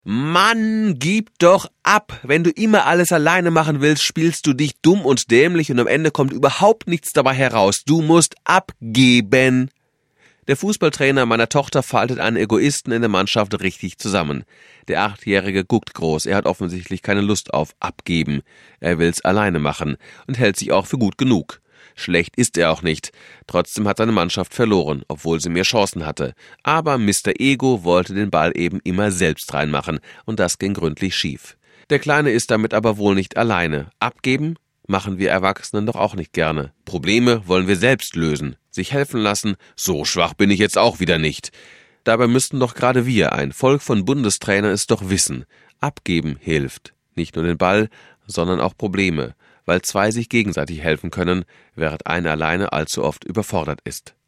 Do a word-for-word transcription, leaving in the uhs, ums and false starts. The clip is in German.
Mann, gib doch ab! Wenn du immer alles alleine machen willst, spielst du dich dumm und dämlich und am Ende kommt überhaupt nichts dabei heraus. Du musst abgeben. Der Fußballtrainer meiner Tochter faltet einen Egoisten in der Mannschaft richtig zusammen. Der Achtjährige guckt groß, er hat offensichtlich keine Lust auf Abgeben. Er will's alleine machen und hält sich auch für gut genug. Schlecht ist er auch nicht. Trotzdem hat seine Mannschaft verloren, obwohl sie mehr Chancen hatte. Aber Mister Ego wollte den Ball eben immer selbst reinmachen und das ging gründlich schief. Der Kleine ist damit aber wohl nicht alleine. Abgeben machen wir Erwachsenen doch auch nicht gerne. Probleme wollen wir selbst lösen. Sich helfen lassen, so schwach bin ich jetzt auch wieder nicht. Dabei müssten doch gerade wir, ein Volk von Bundestrainern, es doch wissen. Abgeben hilft. Nicht nur den Ball, sondern auch Probleme, weil zwei sich gegenseitig helfen können, während einer alleine allzu oft überfordert ist.